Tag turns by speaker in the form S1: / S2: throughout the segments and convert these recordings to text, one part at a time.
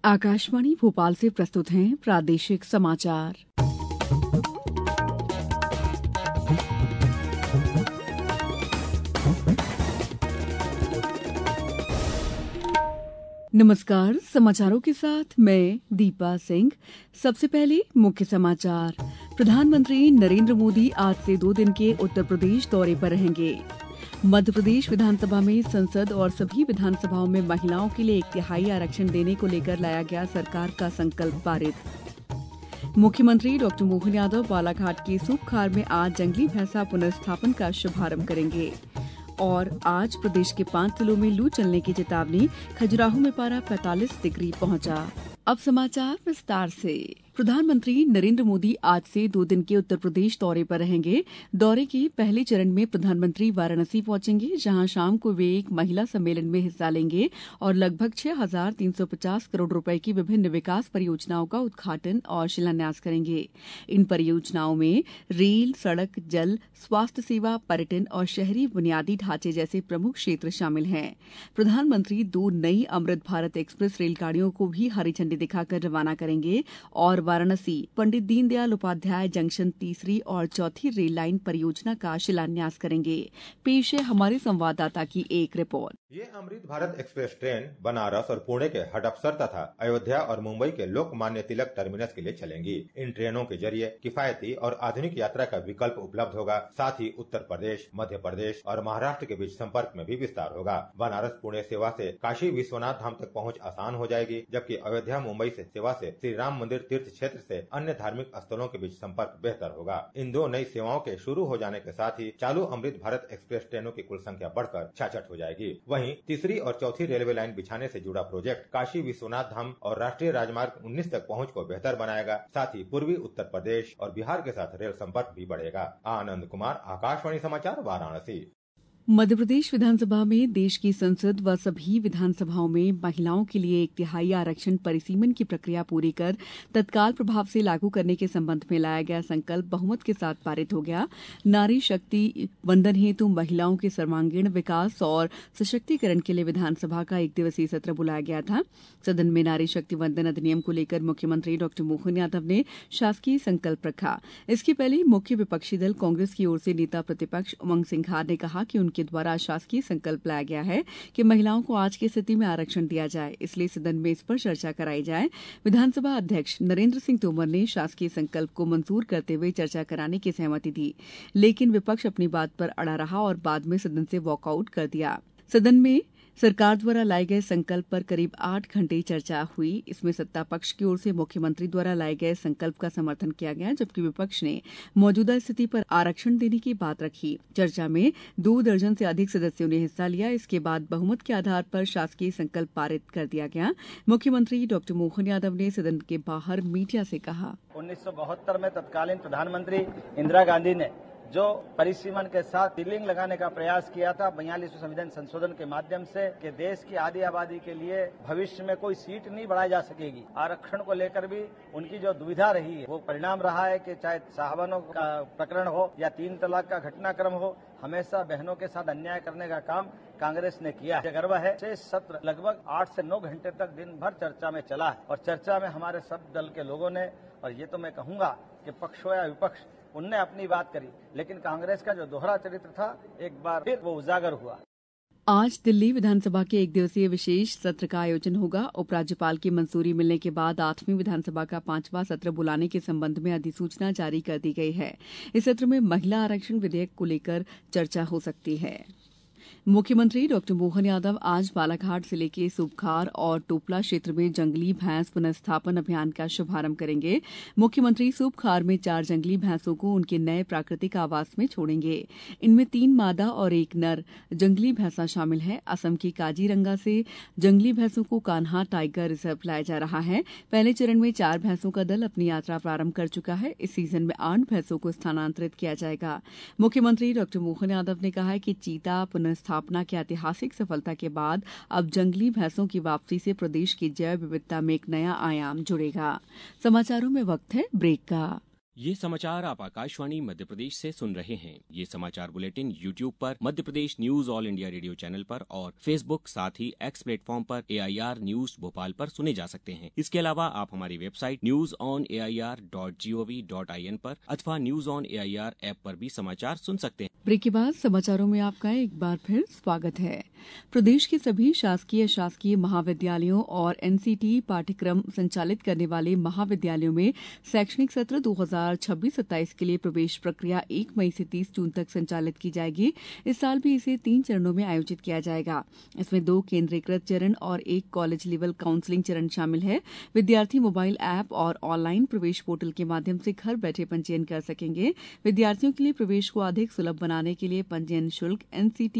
S1: आकाशवाणी भोपाल से प्रस्तुत हैं प्रादेशिक समाचार। नमस्कार, समाचारों के साथ मैं दीपा सिंह। सबसे पहले मुख्य समाचार। प्रधानमंत्री नरेंद्र मोदी आज से 2 दिन के उत्तर प्रदेश दौरे पर रहेंगे। मध्य प्रदेश विधानसभा में संसद और सभी विधानसभाओं में महिलाओं के लिए 1/3 आरक्षण देने को लेकर लाया गया सरकार का संकल्प पारित। मुख्यमंत्री डॉ. मोहन यादव बालाघाट के सूपखार में आज जंगली भैंसा पुनर्स्थापन का शुभारंभ करेंगे। और आज प्रदेश के 5 जिलों में लू चलने की चेतावनी, खजुराहो में पारा 45 डिग्री पहुंचा। अब समाचार विस्तार से। प्रधानमंत्री नरेंद्र मोदी आज से 2 दिन के उत्तर प्रदेश दौरे पर रहेंगे। दौरे के पहले चरण में प्रधानमंत्री वाराणसी पहुंचेंगे, जहां शाम को वे एक महिला सम्मेलन में हिस्सा लेंगे और लगभग 6,350 करोड़ रुपए की विभिन्न विकास परियोजनाओं का उद्घाटन और शिलान्यास करेंगे। इन परियोजनाओं में रेल, सड़क, जल, स्वास्थ्य सेवा, पर्यटन और शहरी बुनियादी ढांचे जैसे प्रमुख क्षेत्र शामिल हैं। प्रधानमंत्री 2 नई अमृत भारत एक्सप्रेस रेलगाड़ियों को भी हरी झंडी दिखाकर रवाना करेंगे और वाराणसी पंडित दीनदयाल उपाध्याय जंक्शन तीसरी और चौथी रेल लाइन परियोजना का शिलान्यास करेंगे। पेश है हमारे संवाददाता की एक रिपोर्ट।
S2: ये अमृत भारत एक्सप्रेस ट्रेन बनारस और पुणे के हडपसर तथा अयोध्या और मुंबई के लोकमान्य तिलक टर्मिनस के लिए चलेंगी। इन ट्रेनों के जरिए किफायती और आधुनिक यात्रा का विकल्प उपलब्ध होगा। साथ ही उत्तर प्रदेश, मध्य प्रदेश और महाराष्ट्र के बीच संपर्क में भी विस्तार होगा। बनारस पुणे सेवा से काशी विश्वनाथ धाम तक पहुंच आसान हो जाएगी, जबकि अयोध्या मुंबई से सेवा से श्री राम मंदिर तीर्थ क्षेत्र से अन्य धार्मिक स्थलों के बीच संपर्क बेहतर होगा। इन 2 नई सेवाओं के शुरू हो जाने के साथ ही चालू अमृत भारत एक्सप्रेस ट्रेनों की कुल संख्या बढ़कर 66 हो जाएगी। वहीं तीसरी और चौथी रेलवे लाइन बिछाने से जुड़ा प्रोजेक्ट काशी विश्वनाथ धाम और राष्ट्रीय राजमार्ग 19 तक पहुंच को बेहतर बनाएगा। साथ ही पूर्वी उत्तर प्रदेश और बिहार के साथ रेल संपर्क भी बढ़ेगा। आनंद कुमार, आकाशवाणी समाचार, वाराणसी।
S1: मध्य प्रदेश विधानसभा में देश की संसद व सभी विधानसभाओं में महिलाओं के लिए 1/3 आरक्षण परिसीमन की प्रक्रिया पूरी कर तत्काल प्रभाव से लागू करने के संबंध में लाया गया संकल्प बहुमत के साथ पारित हो गया। नारी शक्ति वंदन हेतु महिलाओं के सर्वांगीण विकास और सशक्तिकरण के लिए विधानसभा का 1 दिवसीय सत्र बुलाया गया था। सदन में नारी शक्ति वंदन अधिनियम को लेकर मुख्यमंत्री डॉ. मोहन यादव ने शासकीय संकल्प रखा। इसके पहले मुख्य विपक्षी दल कांग्रेस की ओर से नेता प्रतिपक्ष उमंग सिंघार ने कहा कि उनके द्वारा शासकीय संकल्प लाया गया है कि महिलाओं को आज की स्थिति में आरक्षण दिया जाए, इसलिए सदन में इस पर चर्चा कराई जाए। विधानसभा अध्यक्ष नरेंद्र सिंह तोमर ने शासकीय संकल्प को मंजूर करते हुए चर्चा कराने की सहमति दी, लेकिन विपक्ष अपनी बात पर अड़ा रहा और बाद में सदन से वॉकआउट कर दिया। सदन में सरकार द्वारा लाए गए संकल्प पर करीब 8 घंटे चर्चा हुई। इसमें सत्ता पक्ष की ओर से मुख्यमंत्री द्वारा लाए गए संकल्प का समर्थन किया गया, जबकि विपक्ष ने मौजूदा स्थिति पर आरक्षण देने की बात रखी। चर्चा में 2 दर्जन से अधिक सदस्यों ने हिस्सा लिया। इसके बाद बहुमत के आधार पर शासकीय संकल्प पारित कर दिया गया। मुख्यमंत्री डॉ. मोहन यादव ने सदन के बाहर मीडिया से कहा,
S3: 1972 में तत्कालीन प्रधानमंत्री इंदिरा गांधी ने जो परिसीमन के साथ सीलिंग लगाने का प्रयास किया था 42वें संविधान संशोधन के माध्यम से, कि देश की आधी आबादी के लिए भविष्य में कोई सीट नहीं बढ़ाई जा सकेगी। आरक्षण को लेकर भी उनकी जो दुविधा रही है, वो परिणाम रहा है कि चाहे साहबानों का प्रकरण हो या 3 तलाक का घटनाक्रम हो, हमेशा बहनों के साथ अन्याय करने का काम कांग्रेस ने किया है। गर्व है से सत्र लगभग 8 से 9 घंटे तक दिन भर चर्चा में चला है और चर्चा में हमारे सब दल के लोगों ने, और ये तो मैं कहूंगा कि पक्ष हो या विपक्ष, उनने अपनी बात करी, लेकिन कांग्रेस का जो दोहरा चरित्र था एक बार फिर वो उजागर हुआ।
S1: आज दिल्ली विधानसभा के 1 दिवसीय विशेष सत्र का आयोजन होगा। उपराज्यपाल की मंजूरी मिलने के बाद 8वीं विधानसभा का 5वां सत्र बुलाने के संबंध में अधिसूचना जारी कर दी गई है। इस सत्र में महिला आरक्षण विधेयक को लेकर चर्चा हो सकती है। मुख्यमंत्री डॉ. मोहन यादव आज बालाघाट जिले के सूपखार और टोपला क्षेत्र में जंगली भैंस पुनर्स्थापन अभियान का शुभारंभ करेंगे। मुख्यमंत्री सूपखार में 4 जंगली भैंसों को उनके नए प्राकृतिक आवास में छोड़ेंगे। इनमें 3 मादा और 1 नर जंगली भैंसा शामिल है। असम की काजीरंगा से जंगली भैंसों को कान्हा टाइगर रिजर्व लाया जा रहा है। पहले चरण में 4 भैंसों का दल अपनी यात्रा प्रारंभ कर चुका है। इस सीजन में 8 भैंसों को स्थानांतरित किया जाएगा। मुख्यमंत्री डॉ. मोहन यादव ने कहा है कि चीता पुनर्स्थापना की ऐतिहासिक सफलता के बाद अब जंगली भैंसों की वापसी से प्रदेश की जैव विविधता में एक नया आयाम जुड़ेगा। समाचारों में वक्त है ब्रेक का।
S4: ये समाचार आप आकाशवाणी मध्य प्रदेश से सुन रहे हैं। ये समाचार बुलेटिन YouTube पर Madhya Pradesh news all India radio channel पर और Facebook साथ ही X प्लेटफॉर्म पर AIR न्यूज भोपाल पर सुने जा सकते हैं। इसके अलावा आप हमारी वेबसाइट newsonair.gov.in पर अथवा न्यूज ऑन AIR ऐप पर भी समाचार सुन सकते हैं।
S1: ब्रेक के बाद समाचारों में आपका एक बार फिर स्वागत है। प्रदेश के सभी शासकीय अशासकीय महाविद्यालयों और NCT पाठ्यक्रम संचालित करने वाले महाविद्यालयों में शैक्षणिक सत्र 2026-27 के लिए प्रवेश प्रक्रिया 1 मई से 30 जून तक संचालित की जाएगी। इस साल भी इसे 3 चरणों में आयोजित किया जाएगा। इसमें 2 केंद्रीकृत चरण और 1 कॉलेज लेवल काउंसलिंग चरण शामिल है। विद्यार्थी मोबाइल ऐप और ऑनलाइन प्रवेश पोर्टल के माध्यम से घर बैठे पंजीयन कर सकेंगे। विद्यार्थियों के लिए प्रवेश को अधिक सुलभ बनाने के लिए पंजीयन शुल्क NCT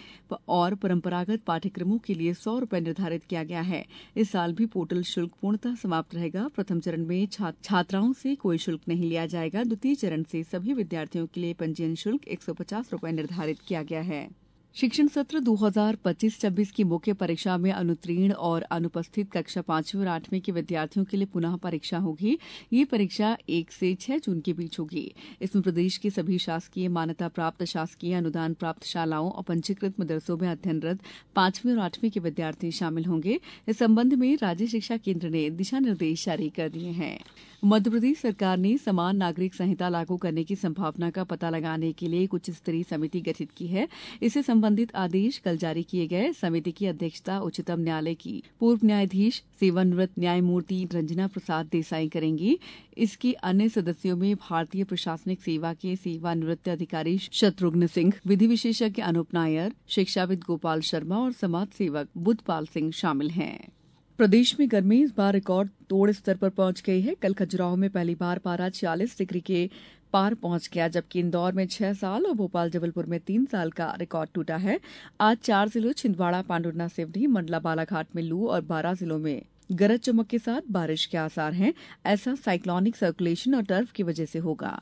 S1: और परंपरागत पाठ्यक्रमों के लिए 100 रुपये निर्धारित किया गया है। इस साल भी पोर्टल शुल्क पूर्णतः समाप्त रहेगा। प्रथम चरण में छात्राओं से कोई शुल्क नहीं लिया जाएगा। द्वितीय चरण से सभी विद्यार्थियों के लिए पंजीयन शुल्क 150 रुपये निर्धारित किया गया है। शिक्षण सत्र 2025-26 की मुख्य परीक्षा में अनुत्तीर्ण और अनुपस्थित कक्षा 5वीं और 8वीं के विद्यार्थियों के लिए पुनः परीक्षा होगी। ये परीक्षा 1 से 6 जून के बीच होगी। इसमें प्रदेश के सभी शासकीय मान्यता प्राप्त शासकीय अनुदान प्राप्त शालाओं और पंजीकृत मदरसों में अध्ययनरत 5वीं और 8वीं के विद्यार्थी शामिल होंगे। इस संबंध में राज्य शिक्षा केंद्र ने दिशा निर्देश जारी कर दिए हैं। मध्य प्रदेश सरकार ने समान नागरिक संहिता लागू करने की संभावना का पता लगाने के लिए एक उच्च स्तरीय समिति गठित की है। इससे संबंधित आदेश कल जारी किए गए। समिति की अध्यक्षता उच्चतम न्यायालय की पूर्व न्यायाधीश सेवानिवृत्त न्यायमूर्ति रंजना प्रसाद देसाई करेंगी। इसके अन्य सदस्यों में भारतीय प्रशासनिक सेवा के सेवानिवृत्त अधिकारी शत्रुघ्न सिंह, विधि विशेषज्ञ अनूप नायर, शिक्षाविद गोपाल शर्मा और समाज सेवक बुद्धपाल सिंह शामिल हैं। प्रदेश में गर्मी इस बार रिकॉर्ड तोड़ स्तर पर पहुंच गई है। कल खजुराहो में पहली बार पारा 46 डिग्री के पार पहुंच गया, जबकि इंदौर में 6 साल और भोपाल जबलपुर में 3 साल का रिकॉर्ड टूटा है। आज 4 जिलों छिंदवाड़ा, पांडुरना, सिवनी, मंडला, बालाघाट में लू और 12 जिलों में गरज चमक के साथ बारिश के आसार हैं। ऐसा साइक्लोनिक सर्कुलेशन और टर्फ की वजह से होगा।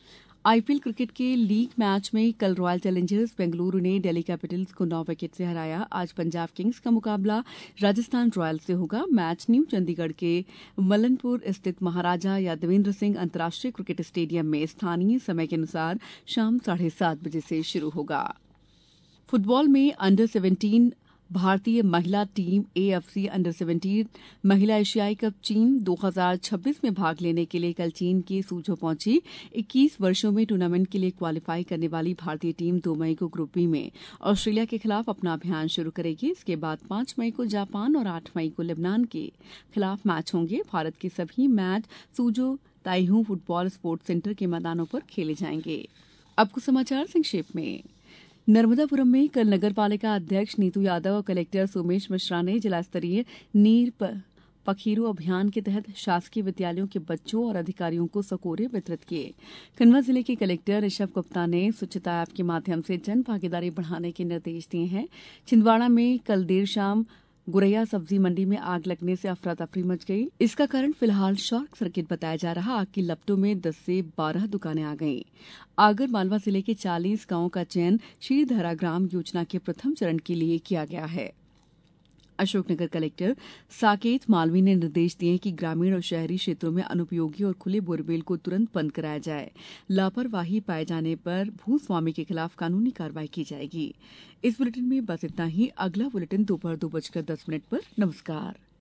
S1: IPL क्रिकेट के लीग मैच में कल रॉयल चैलेंजर्स बेंगलुरु ने दिल्ली कैपिटल्स को 9 विकेट से हराया। आज पंजाब किंग्स का मुकाबला राजस्थान रॉयल्स से होगा। मैच न्यू चंडीगढ़ के मलनपुर स्थित महाराजा यादवेंद्र सिंह अंतर्राष्ट्रीय क्रिकेट स्टेडियम में स्थानीय समय के अनुसार शाम 7:30 बजे से शुरू होगा। फुटबॉल में अंडर 17 भारतीय महिला टीम AFC अंडर 17 महिला एशियाई कप चीन 2026 में भाग लेने के लिए कल चीन के सूझो पहुंची। 21 वर्षों में टूर्नामेंट के लिए क्वालिफाई करने वाली भारतीय टीम 2 मई को ग्रुप बी में ऑस्ट्रेलिया के खिलाफ अपना अभियान शुरू करेगी। इसके बाद 5 मई को जापान और 8 मई को लेबनान के खिलाफ मैच होंगे। भारत के सभी match Suzhou Taihu football sports centre के मैदानों पर खेले जाएंगे। अब कुछ समाचार संक्षेप में। नर्मदापुरम में कल नगर पालिका अध्यक्ष नीतू यादव और कलेक्टर सोमेश मिश्रा ने जिला स्तरीय नीर पखीरू अभियान के तहत शासकीय विद्यालयों के बच्चों और अधिकारियों को सकोरे वितरित किए। खंडवा जिले के कलेक्टर ऋषभ गुप्ता ने स्वच्छता ऐप के माध्यम से जन भागीदारी बढ़ाने के निर्देश दिए हैं। छिंदवाड़ा में कल देर शाम गुरैया सब्जी मंडी में आग लगने से अफरा तफरी मच गई। इसका कारण फिलहाल शॉर्ट सर्किट बताया जा रहा। आग की लपटों में 10 से 12 दुकानें आ गईं। आगर मालवा जिले के 40 गांवों का चयन शीरधारा ग्राम योजना के प्रथम चरण के लिए किया गया है। अशोकनगर कलेक्टर साकेत मालवी ने निर्देश दिए कि ग्रामीण और शहरी क्षेत्रों में अनुपयोगी और खुले बोरवेल को तुरंत बंद कराया जाए। लापरवाही पाए जाने पर भूस्वामी के खिलाफ कानूनी कार्रवाई की जाएगी। इस बुलेटिन में बस इतना ही। अगला बुलेटिन दोपहर 2:10 पर। नमस्कार।